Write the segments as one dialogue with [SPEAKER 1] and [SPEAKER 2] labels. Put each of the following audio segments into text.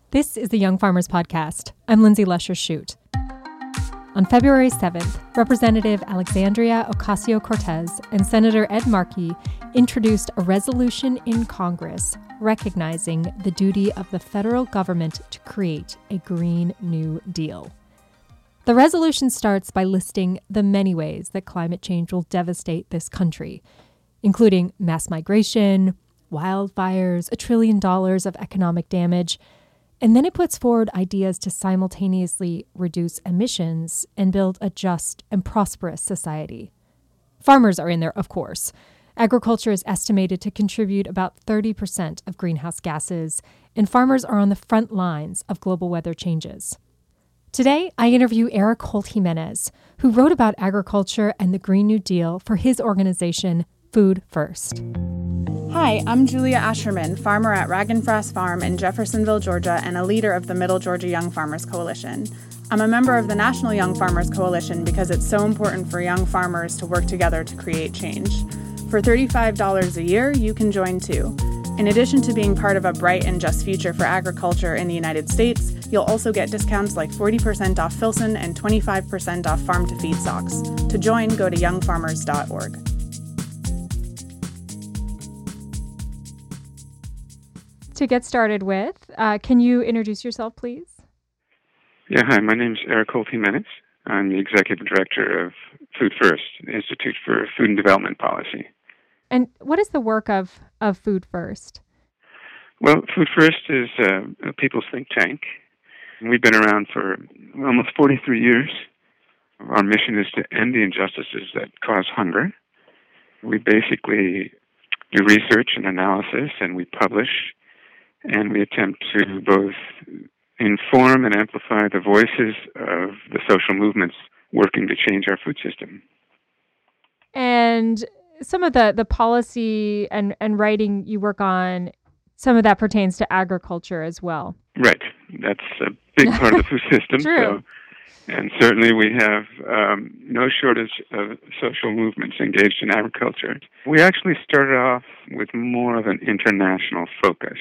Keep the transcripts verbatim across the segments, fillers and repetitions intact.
[SPEAKER 1] This is the Young Farmers Podcast. I'm Lindsay Lesher-Shute. On February seventh, Representative Alexandria Ocasio-Cortez and Senator Ed Markey introduced a resolution in Congress recognizing the duty of the federal government to create a Green New Deal. The resolution starts by listing the many ways that climate change will devastate this country, including mass migration, wildfires, a trillion dollars of economic damage, and then it puts forward ideas to simultaneously reduce emissions and build a just and prosperous society. Farmers are in there, of course. Agriculture is estimated to contribute about thirty percent of greenhouse gases, and farmers are on the front lines of global weather changes. Today, I interview Eric Holt-Jimenez, who wrote about agriculture and the Green New Deal for his organization, Food First.
[SPEAKER 2] Hi, I'm Julia Asherman, farmer at Ragenfrass Farm in Jeffersonville, Georgia, and a leader of the Middle Georgia Young Farmers Coalition. I'm a member of the National Young Farmers Coalition because it's so important for young farmers to work together to create change. For thirty-five dollars a year, you can join too. In addition to being part of a bright and just future for agriculture in the United States, you'll also get discounts like forty percent off Filson and twenty-five percent off farm-to-feed socks. To join, go to young farmers dot org.
[SPEAKER 1] To get started with, uh, can you introduce yourself, please?
[SPEAKER 3] Yeah, hi, my name is Eric Holt-Jimenez. I'm the Executive Director of Food First, the Institute for Food and Development Policy.
[SPEAKER 1] And what is the work of, of Food First?
[SPEAKER 3] Well, Food First is uh, a people's think tank. We've been around for almost forty-three years. Our mission is to end the injustices that cause hunger. We basically do research and analysis, and we publish, and we attempt to both inform and amplify the voices of the social movements working to change our food system.
[SPEAKER 1] And some of the, the policy and, and writing you work on, some of that pertains to agriculture as well.
[SPEAKER 3] Right. That's a big part of the food system.
[SPEAKER 1] True.
[SPEAKER 3] So, and certainly we have um, no shortage of social movements engaged in agriculture. We actually started off with more of an international focus.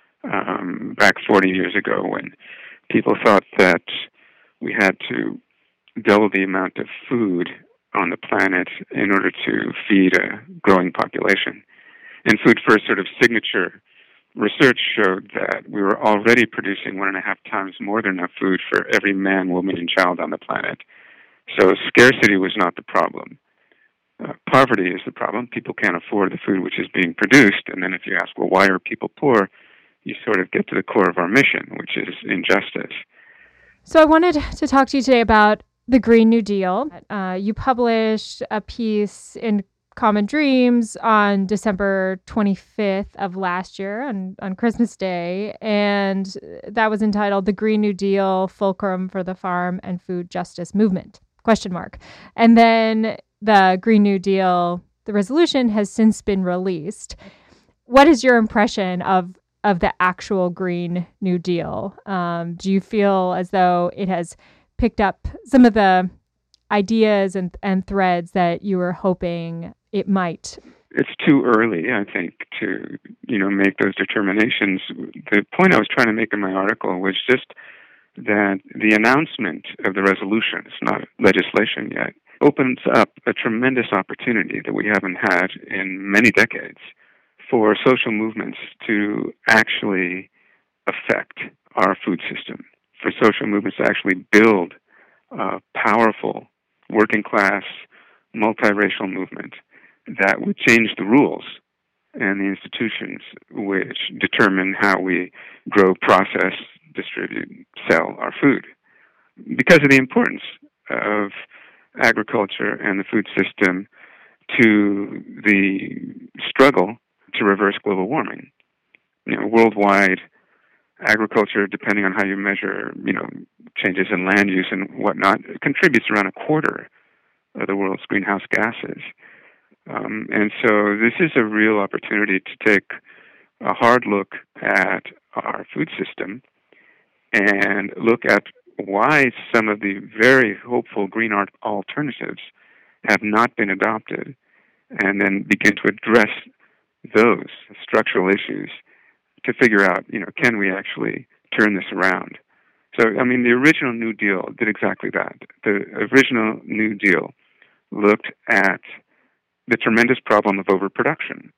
[SPEAKER 3] Um, back forty years ago, when people thought that we had to double the amount of food on the planet in order to feed a growing population. And Food First sort of signature research showed that we were already producing one and a half times more than enough food for every man, woman, and child on the planet. So scarcity was not the problem. Uh, poverty is the problem. People can't afford the food which is being produced. And then if you ask, well, why are people poor? You sort of get to the core of our mission, which is injustice.
[SPEAKER 1] So I wanted to talk to you today about the Green New Deal. Uh, you published a piece in Common Dreams on December twenty-fifth of last year, on, on Christmas Day, and that was entitled The Green New Deal, Fulcrum for the Farm and Food Justice Movement, question mark. And then the Green New Deal, the resolution, has since been released. What is your impression of of the actual Green New Deal? Um, do you feel as though it has picked up some of the ideas and, and threads that you were hoping it might?
[SPEAKER 3] It's too early, I think, to, you know, make those determinations. The point I was trying to make in my article was just that the announcement of the resolution, it's not legislation yet, opens up a tremendous opportunity that we haven't had in many decades for social movements to actually affect our food system, for social movements to actually build a powerful, working-class, multiracial movement that would change the rules and the institutions which determine how we grow, process, distribute, sell our food. Because of the importance of agriculture and the food system to the struggle to reverse global warming. You know, worldwide, agriculture, depending on how you measure, you know, changes in land use and whatnot, contributes around a quarter of the world's greenhouse gases. Um, and so this is a real opportunity to take a hard look at our food system and look at why some of the very hopeful green art alternatives have not been adopted, and then begin to address those structural issues to figure out, you know, can we actually turn this around. So, I mean, the original New Deal did exactly that. The original New Deal looked at the tremendous problem of overproduction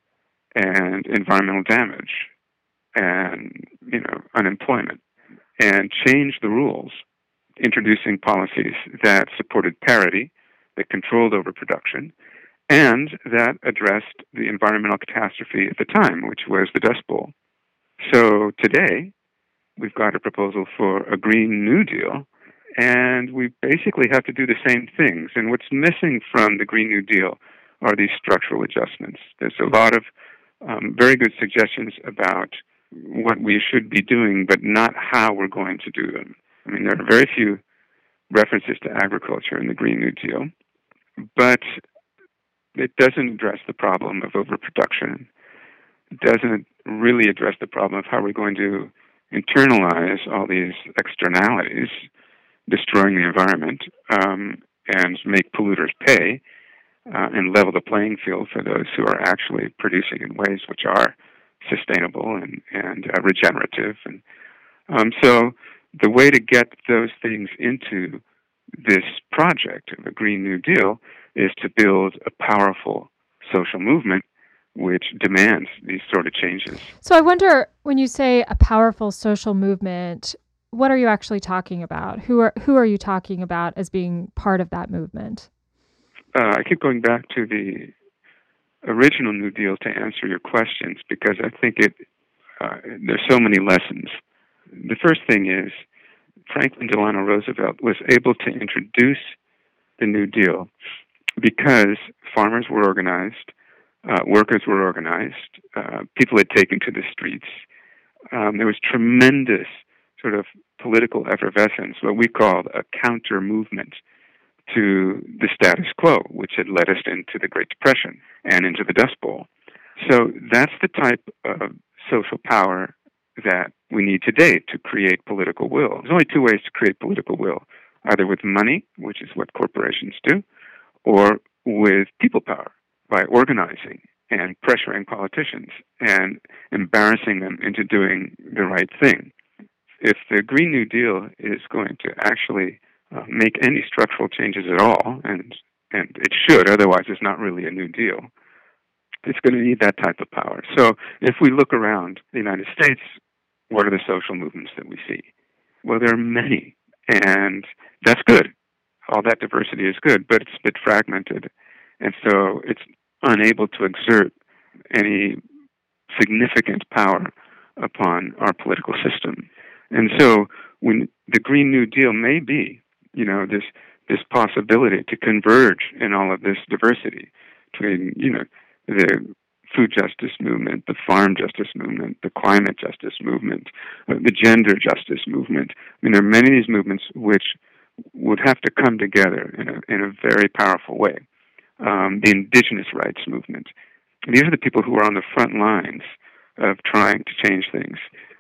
[SPEAKER 3] and environmental damage and, you know, unemployment, and changed the rules, introducing policies that supported parity, that controlled overproduction, and that addressed the environmental catastrophe at the time, which was the Dust Bowl. So today, we've got a proposal for a Green New Deal, and we basically have to do the same things. And what's missing from the Green New Deal are these structural adjustments. There's a lot of um, very good suggestions about what we should be doing, but not how we're going to do them. I mean, there are very few references to agriculture in the Green New Deal, but it doesn't address the problem of overproduction. It doesn't really address the problem of how we're going to internalize all these externalities, destroying the environment, um, and make polluters pay, uh, and level the playing field for those who are actually producing in ways which are sustainable and, and uh, regenerative. And um, so the way to get those things into this project of a Green New Deal is to build a powerful social movement which demands these sort of changes.
[SPEAKER 1] So I wonder, when you say a powerful social movement, what are you actually talking about? Who are who are you talking about as being part of that movement?
[SPEAKER 3] Uh, I keep going back to the original New Deal to answer your questions because I think it uh, there's so many lessons. The first thing is Franklin Delano Roosevelt was able to introduce the New Deal because farmers were organized, uh, workers were organized, uh, people had taken to the streets. Um, there was tremendous sort of political effervescence, what we called a counter movement to the status quo, which had led us into the Great Depression and into the Dust Bowl. So that's the type of social power that we need today to create political will. There's only two ways to create political will, either with money, which is what corporations do, or with people power, by organizing and pressuring politicians and embarrassing them into doing the right thing. If the Green New Deal is going to actually uh, make any structural changes at all, and and it should, otherwise it's not really a New Deal, it's going to need that type of power. So if we look around the United States, what are the social movements that we see? Well, there are many, and that's good. All that diversity is good, but it's a bit fragmented, and so it's unable to exert any significant power upon our political system. And so when the Green New Deal may be, you know, this this possibility to converge in all of this diversity between, you know, the food justice movement, the farm justice movement, the climate justice movement, uh, the gender justice movement. I mean, there are many of these movements which would have to come together in a in a very powerful way. Um, the indigenous rights movement. These are the people who are on the front lines of trying to change things.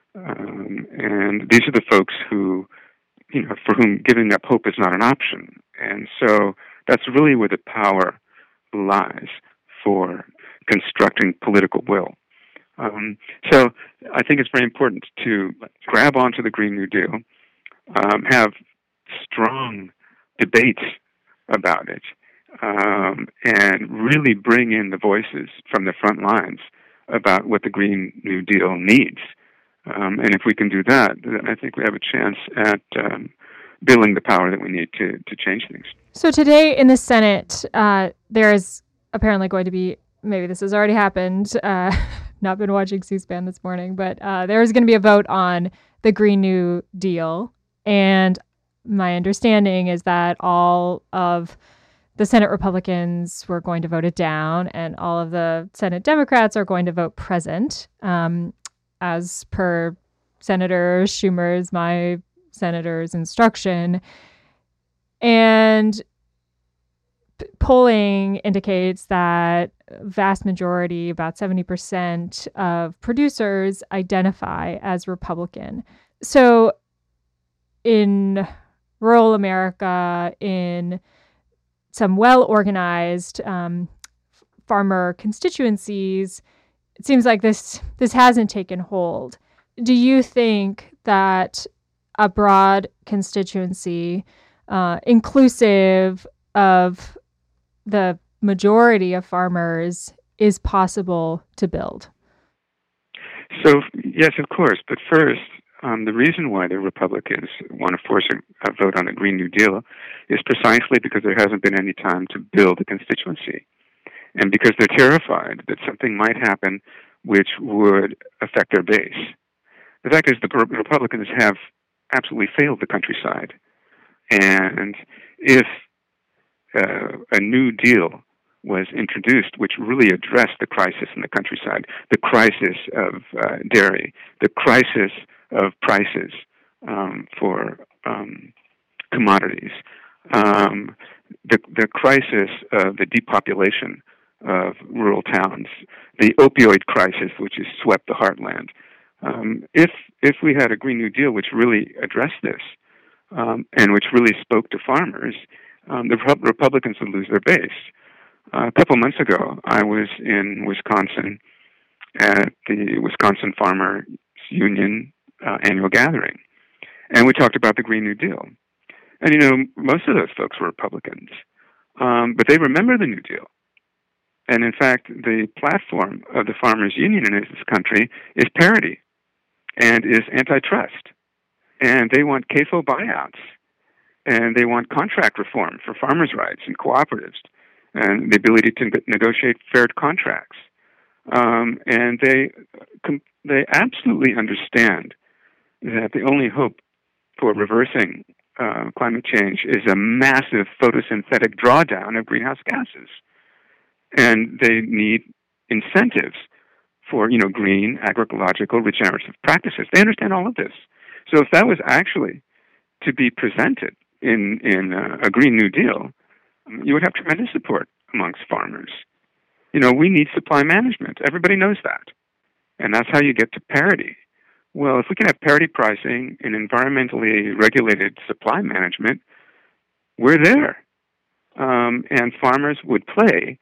[SPEAKER 3] Um, and these are the folks who, you know, for whom giving up hope is not an option. And so that's really where the power lies for constructing political will. Um, so I think it's very important to grab onto the Green New Deal, um, have strong debates about it, um, and really bring in the voices from the front lines about what the Green New Deal needs. Um, and if we can do that, I think we have a chance at um, building the power that we need to, to change things.
[SPEAKER 1] So today in the Senate, uh, there is apparently going to be, maybe this has already happened, uh, not been watching C-SPAN this morning, but uh, there is going to be a vote on the Green New Deal. And my understanding is that all of the Senate Republicans were going to vote it down, and all of the Senate Democrats are going to vote present, um, as per Senator Schumer's, my senator's instruction. And p- polling indicates that a vast majority, about seventy percent of producers identify as Republican. So in rural America, in some well-organized um, farmer constituencies, it seems like this this hasn't taken hold. Do you think that a broad constituency, uh, inclusive of the majority of farmers, is possible to build?
[SPEAKER 3] So, yes, of course. But first, um, the reason why the Republicans want to force a, a vote on the Green New Deal is precisely because there hasn't been any time to build a constituency. And because they're terrified that something might happen which would affect their base. The fact is, the Republicans have absolutely failed the countryside. And if uh, a New Deal was introduced, which really addressed the crisis in the countryside, the crisis of uh, dairy, the crisis of prices um, for um, commodities, um, the, the crisis of the depopulation of rural towns, the opioid crisis, which has swept the heartland. Um, if if we had a Green New Deal which really addressed this um, and which really spoke to farmers, um, the Re- Republicans would lose their base. Uh, a couple months ago, I was in Wisconsin at the Wisconsin Farmers Union uh, annual gathering, and we talked about the Green New Deal. And, you know, most of those folks were Republicans, um, but they remember the New Deal. And in fact, the platform of the Farmers Union in this country is parity and is antitrust. And they want C A F O buyouts. And they want contract reform for farmers' rights and cooperatives and the ability to negotiate fair contracts. Um, and they they absolutely understand that the only hope for reversing uh, climate change is a massive photosynthetic drawdown of greenhouse gases. And they need incentives for, you know, green, agroecological, regenerative practices. They understand all of this. So if that was actually to be presented in, in uh, a Green New Deal, um, you would have tremendous support amongst farmers. You know, we need supply management. Everybody knows that. And that's how you get to parity. Well, if we can have parity pricing and environmentally regulated supply management, we're there. Um, and farmers would play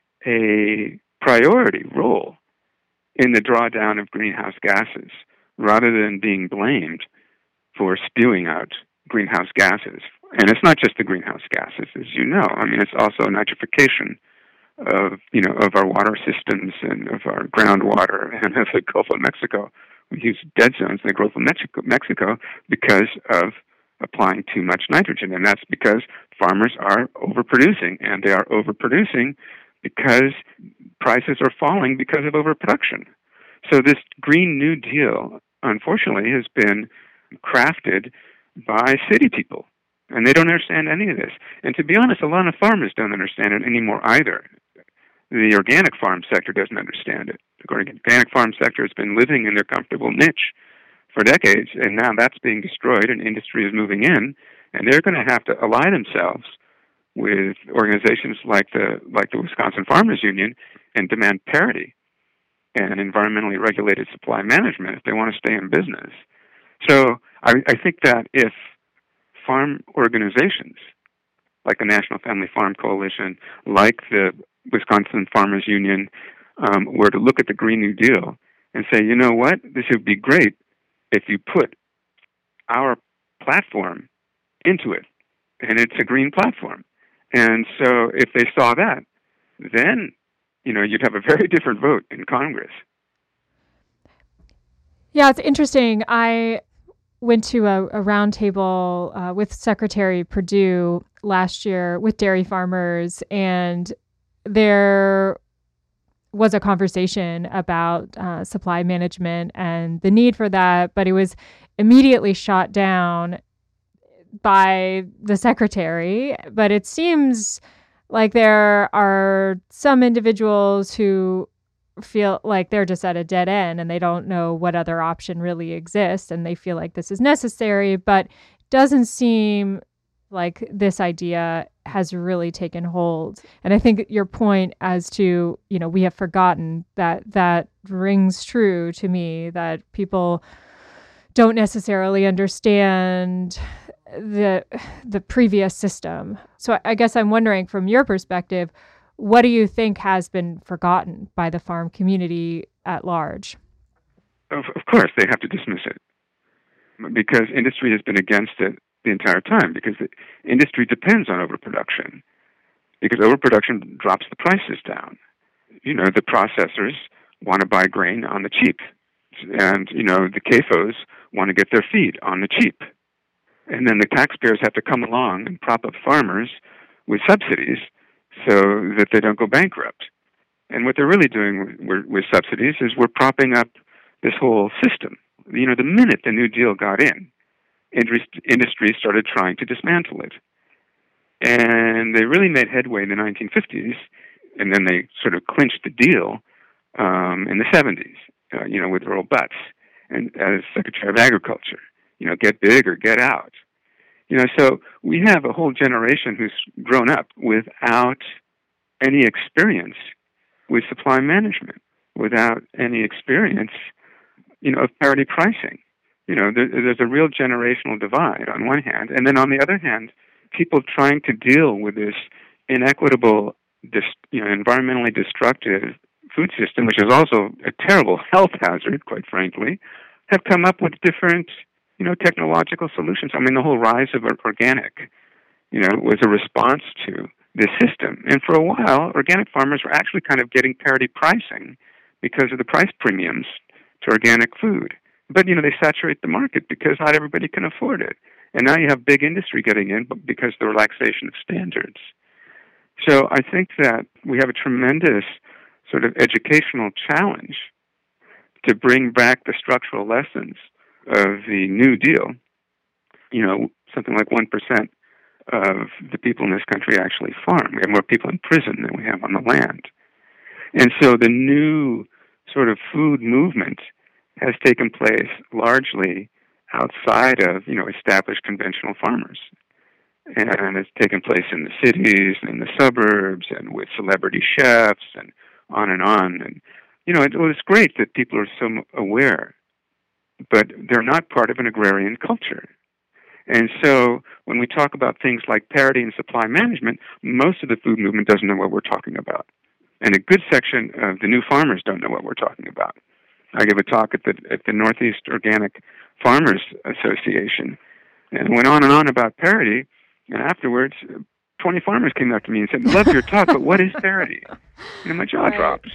[SPEAKER 3] a priority role in the drawdown of greenhouse gases rather than being blamed for spewing out greenhouse gases. And it's not just the greenhouse gases, as you know. I mean, it's also nitrification of, you know, of our water systems and of our groundwater and of the Gulf of Mexico. We use dead zones in the Gulf of Mexico, Mexico because of applying too much nitrogen. And that's because farmers are overproducing, and they are overproducing because prices are falling because of overproduction. So this Green New Deal, unfortunately, has been crafted by city people, and they don't understand any of this. And to be honest, a lot of farmers don't understand it anymore either. The organic farm sector doesn't understand it. The organic farm sector has been living in their comfortable niche for decades, and now that's being destroyed, and industry is moving in, and they're going to have to ally themselves with organizations like the like the Wisconsin Farmers Union and demand parity and environmentally regulated supply management if they want to stay in business. So I, I think that if farm organizations like the National Family Farm Coalition, like the Wisconsin Farmers Union, um, were to look at the Green New Deal and say, you know what, this would be great if you put our platform into it, and it's a green platform. And so if they saw that, then, you know, you'd have a very different vote in Congress.
[SPEAKER 1] Yeah, it's interesting. I went to a, a roundtable uh, with Secretary Perdue last year with dairy farmers, and there was a conversation about uh, supply management and the need for that, but it was immediately shot down by the secretary. But it seems like there are some individuals who feel like they're just at a dead end and they don't know what other option really exists, and they feel like this is necessary, but it doesn't seem like this idea has really taken hold. And I think your point as to, you know, we have forgotten, that that rings true to me, that people don't necessarily understand the the previous system. So I guess I'm wondering, from your perspective, what do you think has been forgotten by the farm community at large?
[SPEAKER 3] Of, of course, they have to dismiss it. because industry has been against it the entire time, because the industry depends on overproduction, because overproduction drops the prices down. You know, the processors want to buy grain on the cheap, and, you know, the C A F Os want to get their feed on the cheap. And then the taxpayers have to come along and prop up farmers with subsidies so that they don't go bankrupt. And what they're really doing with, with subsidies is we're propping up this whole system. You know, the minute the New Deal got in, industry started trying to dismantle it. And they really made headway in the nineteen fifties, and then they sort of clinched the deal um, in the seventies, uh, you know, with Earl Butz and as Secretary of Agriculture. You know, get big or get out. You know, so we have a whole generation who's grown up without any experience with supply management, without any experience, you know, of parity pricing. You know, there, there's a real generational divide on one hand, and then on the other hand, people trying to deal with this inequitable, dis, you know, environmentally destructive food system, which is also a terrible health hazard, quite frankly, have come up with different, you know, technological solutions. I mean, the whole rise of organic, you know, was a response to this system. And for a while, organic farmers were actually kind of getting parity pricing because of the price premiums to organic food. But, you know, they saturate the market because not everybody can afford it. And now you have big industry getting in because of the relaxation of standards. So I think that we have a tremendous sort of educational challenge to bring back the structural lessons of the New Deal. You know, something like one percent of the people in this country actually farm. We have more people in prison than we have on the land. And so the new sort of food movement has taken place largely outside of, you know, established conventional farmers. And it's taken place in the cities and the suburbs and with celebrity chefs and on and on. And, you know, it, well, it's great that people are so aware, but they're not part of an agrarian culture. And so when we talk about things like parity and supply management, most of the food movement doesn't know what we're talking about. And a good section of the new farmers don't know what we're talking about. I gave a talk at the at the Northeast Organic Farmers Association, and went on and on about parity, and afterwards, twenty farmers came up to me and said, "Love your talk, but what is parity?" And my jaw
[SPEAKER 1] right.
[SPEAKER 3] dropped.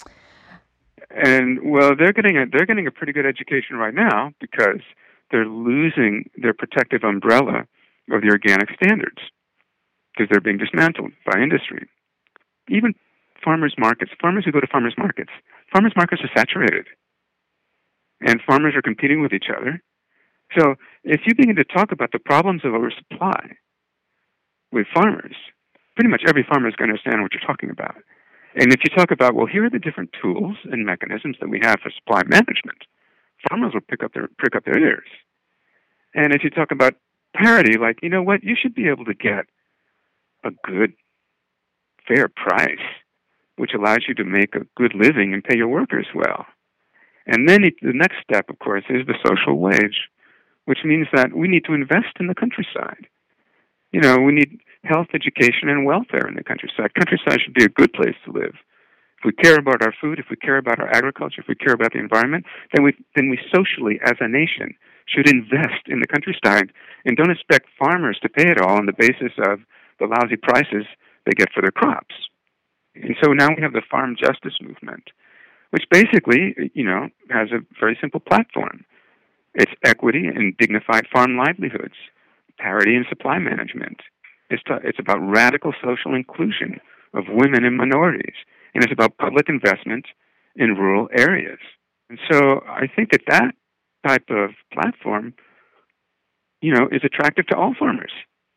[SPEAKER 3] And, well, they're getting a, they're getting a pretty good education right now because they're losing their protective umbrella of the organic standards because they're being dismantled by industry. Even farmers markets, farmers who go to farmers markets, farmers markets are saturated. And farmers are competing with each other. So if you begin to talk about the problems of oversupply with farmers, pretty much every farmer is going to understand what you're talking about. And if you talk about, well, here are the different tools and mechanisms that we have for supply management, farmers will pick up their prick up their ears. And if you talk about parity, like, you know what, you should be able to get a good, fair price, which allows you to make a good living and pay your workers well. And then it, the next step, of course, is the social wage, which means that we need to invest in the countryside. You know, we need health, education, and welfare in the countryside. Countryside should be a good place to live. If we care about our food, if we care about our agriculture, if we care about the environment, then we then we socially, as a nation, should invest in the countryside and don't expect farmers to pay it all on the basis of the lousy prices they get for their crops. And so now we have the farm justice movement, which basically, you know, has a very simple platform. It's equity and dignified farm livelihoods, parity in supply management. It's, to, it's about radical social inclusion of women and minorities, and it's about public investment in rural areas. And so I think that that type of platform, you know, is attractive to all farmers.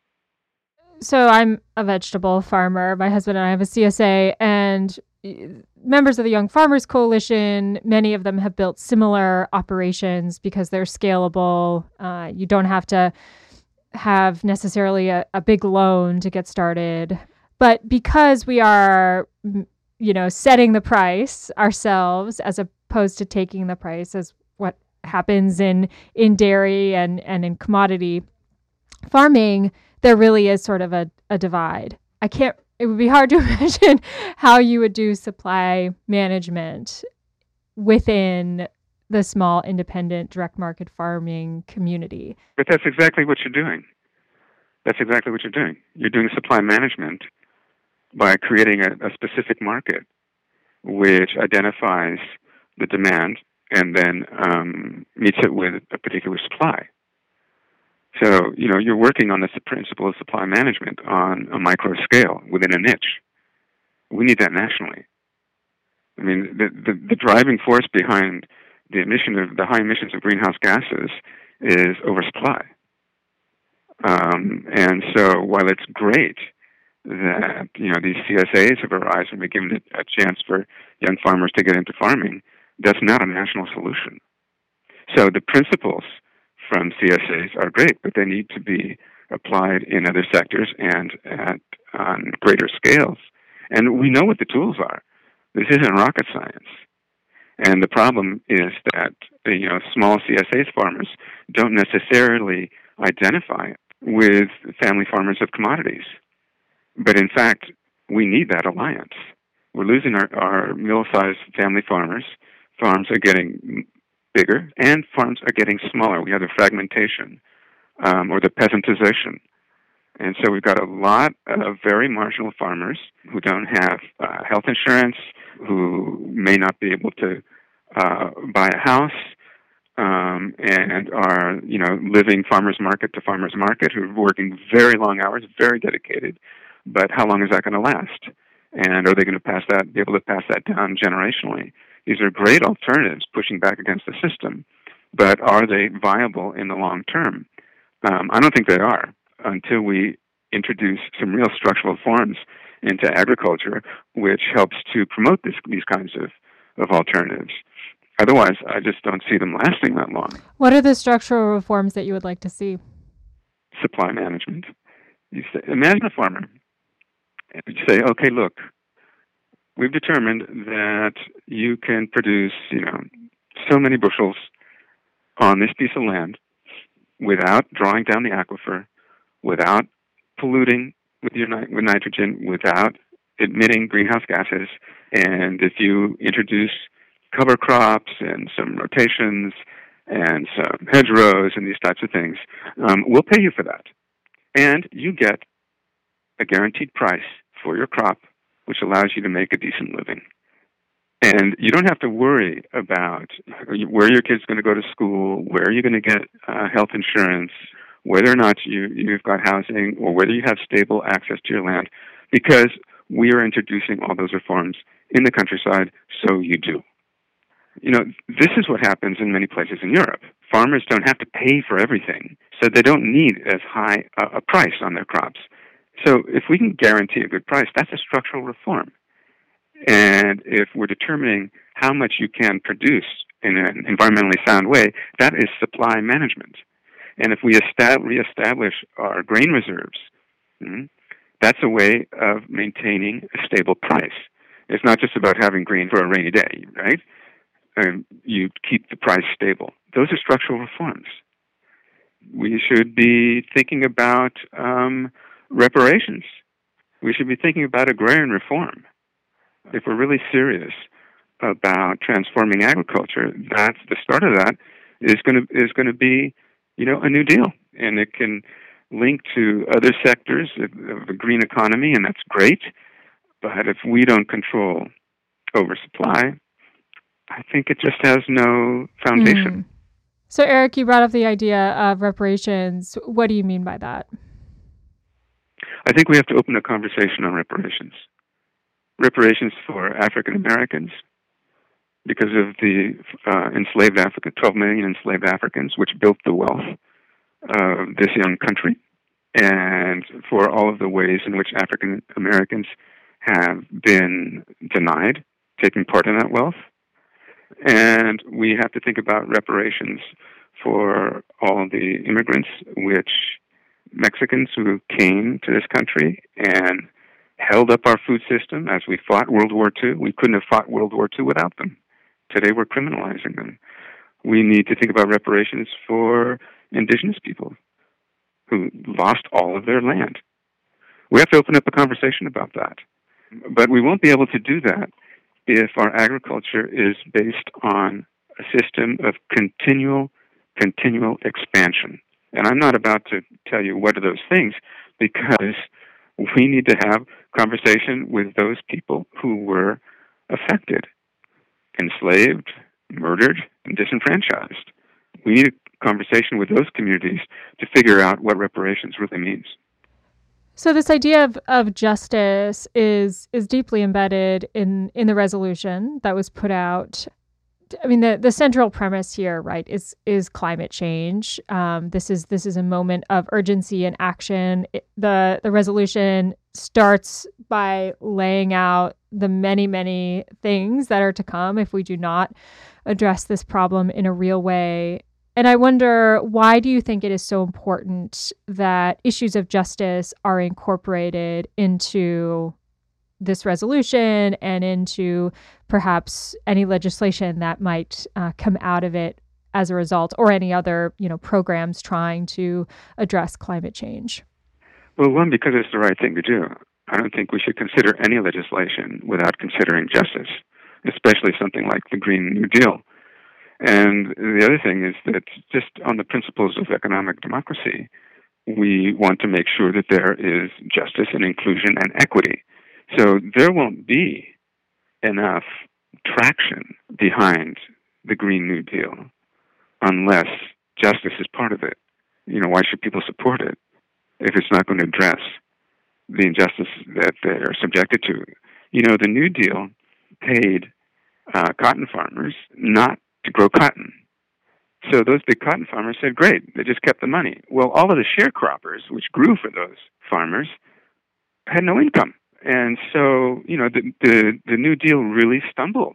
[SPEAKER 1] So I'm a vegetable farmer. My husband and I have a C S A, and members of the Young Farmers Coalition, many of them have built similar operations because they're scalable. Uh, you don't have to have necessarily a, a big loan to get started. But because we are, you know, setting the price ourselves as opposed to taking the price as what happens in, in dairy and, and in commodity farming, there really is sort of a, a divide. I can't, it would be hard to imagine how you would do supply management within the small, independent, direct market farming community.
[SPEAKER 3] But that's exactly what you're doing. That's exactly what you're doing. You're doing supply management by creating a, a specific market which identifies the demand and then um, meets it with a particular supply. So, you know, you're working on this principle of supply management on a micro scale within a niche. We need that nationally. I mean, the, the, the driving force behind the emission of the high emissions of greenhouse gases is oversupply. Um, and so while it's great that, you know, these C S As have arisen and been given a, a chance for young farmers to get into farming, that's not a national solution. So the principles from C S As are great, but they need to be applied in other sectors and at on greater scales. And we know what the tools are. This isn't rocket science. And the problem is that, you know, small C S A farmers don't necessarily identify with family farmers of commodities. But in fact, we need that alliance. We're losing our, our middle-sized family farmers. Farms are getting bigger, and farms are getting smaller. We have the fragmentation, um, or the peasantization. And so we've got a lot of very marginal farmers who don't have uh, health insurance, who may not be able to uh, buy a house, um, and are, you know, living farmers market to farmers market, who are working very long hours, very dedicated. But how long is that going to last? And are they going to pass that, be able to pass that down generationally? These are great alternatives pushing back against the system, but are they viable in the long term? Um, I don't think they are until we introduce some real structural reforms into agriculture, which helps to promote this, these kinds of, of alternatives. Otherwise, I just don't see them lasting that long.
[SPEAKER 1] What are the structural reforms that you would like to see?
[SPEAKER 3] Supply management. You say, imagine a farmer. And you say, okay, look, we've determined that you can produce, you know, so many bushels on this piece of land without drawing down the aquifer, without polluting with your ni- with nitrogen, without emitting greenhouse gases. And if you introduce cover crops and some rotations and some hedgerows and these types of things, um, we'll pay you for that. And you get a guaranteed price for your crop, which allows you to make a decent living. And you don't have to worry about where your kid's going to go to school, where you're going to get uh, health insurance, whether or not you, you've got housing, or whether you have stable access to your land, because we are introducing all those reforms in the countryside, so you do. You know, this is what happens in many places in Europe. Farmers don't have to pay for everything, so they don't need as high a, a price on their crops. So if we can guarantee a good price, that's a structural reform. And if we're determining how much you can produce in an environmentally sound way, that is supply management. And if we estab- reestablish our grain reserves, mm, that's a way of maintaining a stable price. It's not just about having grain for a rainy day, right? Um, you keep the price stable. Those are structural reforms. We should be thinking about um, reparations. We should be thinking about agrarian reform. If we're really serious about transforming agriculture, that's the start of that is going to is going to be, you know, a new deal, and it can link to other sectors of, of the green economy, and that's great. But if we don't control oversupply, I think it just has no foundation.
[SPEAKER 1] Mm. So, Eric, you brought up the idea of reparations. What do you mean by that?
[SPEAKER 3] I think we have to open a conversation on reparations. Reparations for African Americans because of the uh, enslaved African, twelve million enslaved Africans, which built the wealth of this young country, and for all of the ways in which African Americans have been denied taking part in that wealth. And we have to think about reparations for all the immigrants, which Mexicans who came to this country and held up our food system as we fought World War Two. We couldn't have fought World War Two without them. Today we're criminalizing them. We need to think about reparations for indigenous people who lost all of their land. We have to open up a conversation about that. But we won't be able to do that if our agriculture is based on a system of continual, continual expansion. And I'm not about to tell you what are those things, because we need to have conversation with those people who were affected, enslaved, murdered, and disenfranchised. We need a conversation with those communities to figure out what reparations really means.
[SPEAKER 1] So this idea of, of justice is is deeply embedded in, in the resolution that was put out. I mean, the, the central premise here, right, is is climate change. Um, this is this is a moment of urgency and action. It, the the resolution starts by laying out the many, many things that are to come if we do not address this problem in a real way. And I wonder, why do you think it is so important that issues of justice are incorporated into this resolution and into perhaps any legislation that might uh, come out of it as a result, or any other, you know, programs trying to address climate change?
[SPEAKER 3] Well, one, because it's the right thing to do. I don't think we should consider any legislation without considering justice, especially something like the Green New Deal. And the other thing is that just on the principles of economic democracy, we want to make sure that there is justice and inclusion and equity. So there won't be enough traction behind the Green New Deal unless justice is part of it. You know, why should people support it if it's not going to address the injustice that they are subjected to? You know, the New Deal paid uh, cotton farmers not to grow cotton. So those big cotton farmers said, great, they just kept the money. Well, all of the sharecroppers, which grew for those farmers, had no income. And so, you know, the the, the New Deal really stumbled.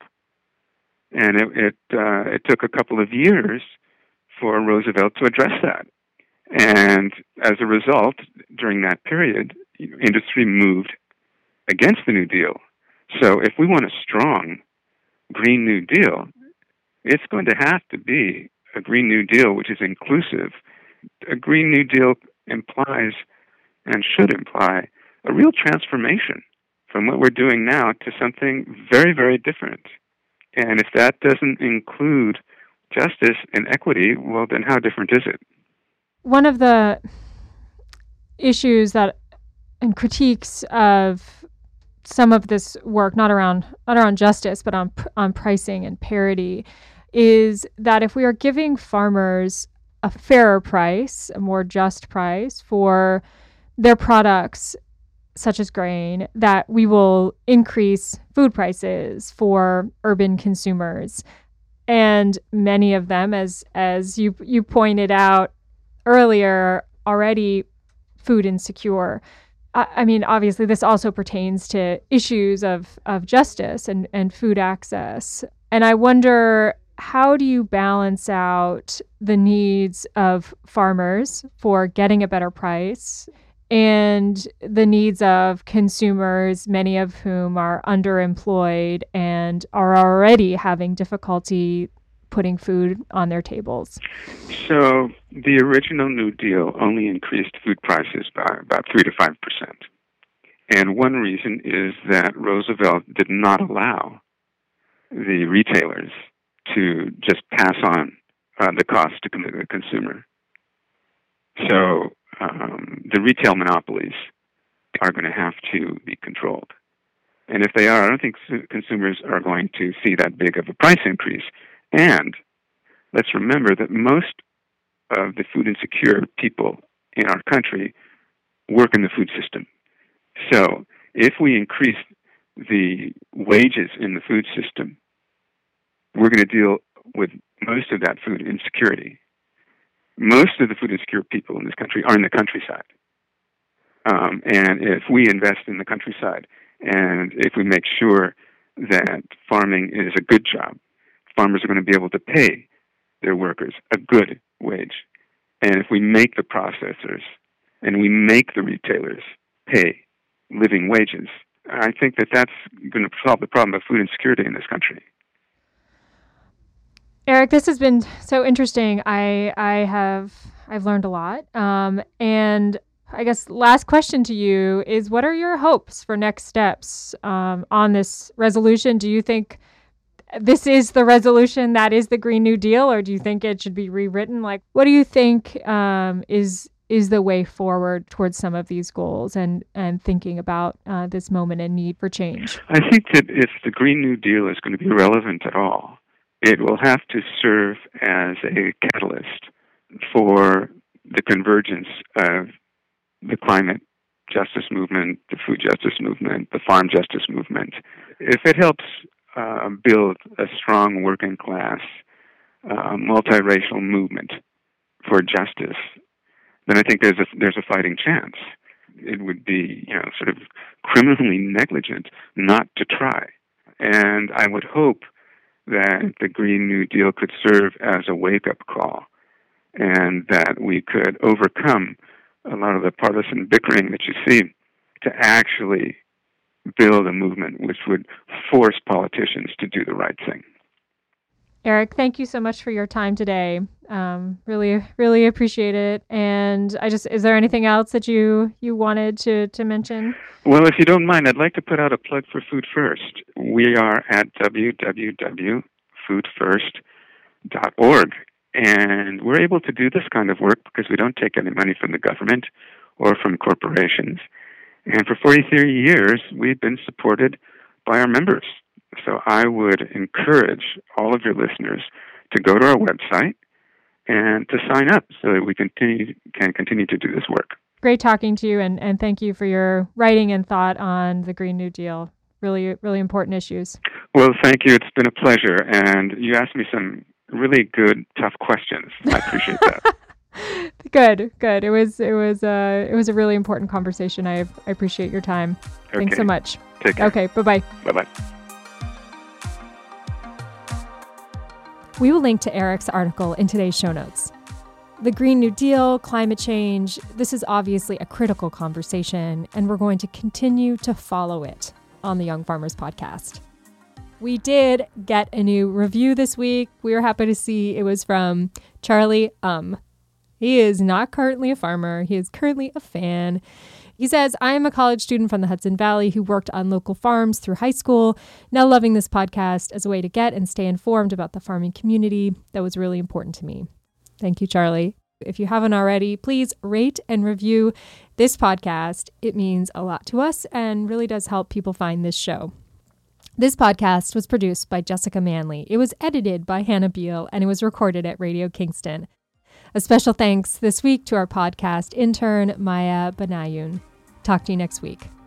[SPEAKER 3] And it it, uh, it took a couple of years for Roosevelt to address that. And as a result, during that period, industry moved against the New Deal. So if we want a strong Green New Deal, it's going to have to be a Green New Deal which is inclusive. A Green New Deal implies and should imply a real transformation from what we're doing now to something very, very different. And if that doesn't include justice and equity, well, then how different is it?
[SPEAKER 1] One of the issues that and critiques of some of this work, not around not around justice, but on on pricing and parity, is that if we are giving farmers a fairer price, a more just price for their products, such as grain, that we will increase food prices for urban consumers. And many of them, as as you you pointed out earlier, already food insecure. I, I mean, obviously, this also pertains to issues of, of justice and, and food access. And I wonder, how do you balance out the needs of farmers for getting a better price and the needs of consumers, many of whom are underemployed and are already having difficulty putting food on their tables?
[SPEAKER 3] So the original New Deal only increased food prices by about three to five percent. And one reason is that Roosevelt did not allow the retailers to just pass on uh, the cost to the consumer. So um, the retail monopolies are going to have to be controlled. And if they are, I don't think consumers are going to see that big of a price increase. And let's remember that most of the food insecure people in our country work in the food system. So if we increase the wages in the food system, we're going to deal with most of that food insecurity. Most of the food insecure people in this country are in the countryside. Um, and if we invest in the countryside, and if we make sure that farming is a good job, farmers are going to be able to pay their workers a good wage. And if we make the processors and we make the retailers pay living wages, I think that that's going to solve the problem of food insecurity in this country.
[SPEAKER 1] Eric, this has been so interesting. I I have I've learned a lot. Um, and I guess last question to you is, what are your hopes for next steps um, on this resolution? Do you think this is the resolution, that is the Green New Deal, or do you think it should be rewritten? Like, what do you think um, is is the way forward towards some of these goals and, and thinking about uh, this moment and need for change?
[SPEAKER 3] I think that if the Green New Deal is going to be relevant at all, it will have to serve as a catalyst for the convergence of the climate justice movement, the food justice movement, the farm justice movement. If it helps uh, build a strong working class, uh, multiracial movement for justice, then I think there's a there's a fighting chance. It would be, you know, sort of criminally negligent not to try. And I would hope that the Green New Deal could serve as a wake-up call, and that we could overcome a lot of the partisan bickering that you see to actually build a movement which would force politicians to do the right thing.
[SPEAKER 1] Eric, thank you so much for your time today. Um, really, really appreciate it. And I just, is there anything else that you, you wanted to, to mention?
[SPEAKER 3] Well, if you don't mind, I'd like to put out a plug for Food First. We are at w w w dot food first dot org. And we're able to do this kind of work because we don't take any money from the government or from corporations. And for forty-three years, we've been supported by our members. So I would encourage all of your listeners to go to our website and to sign up so that we continue, can continue to do this work.
[SPEAKER 1] Great talking to you, and, and thank you for your writing and thought on the Green New Deal. Really, really important issues.
[SPEAKER 3] Well, thank you. It's been a pleasure. And you asked me some really good, tough questions. I appreciate that.
[SPEAKER 1] Good, good. It was, it was, uh, it was a really important conversation. I, I appreciate your time.
[SPEAKER 3] Okay.
[SPEAKER 1] Thanks so much.
[SPEAKER 3] Take care.
[SPEAKER 1] Okay, bye-bye.
[SPEAKER 3] Bye-bye.
[SPEAKER 1] We will link to Eric's article in today's show notes. The Green New Deal, climate change, this is obviously a critical conversation, and we're going to continue to follow it on the Young Farmers Podcast. We did get a new review this week. We were happy to see it was from Charlie Um. He is not currently a farmer. He is currently a fan. He says, I am a college student from the Hudson Valley who worked on local farms through high school, now loving this podcast as a way to get and stay informed about the farming community. That was really important to me. Thank you, Charlie. If you haven't already, please rate and review this podcast. It means a lot to us and really does help people find this show. This podcast was produced by Jessica Manley. It was edited by Hannah Beal, and it was recorded at Radio Kingston. A special thanks this week to our podcast intern, Maya Benayoun. Talk to you next week.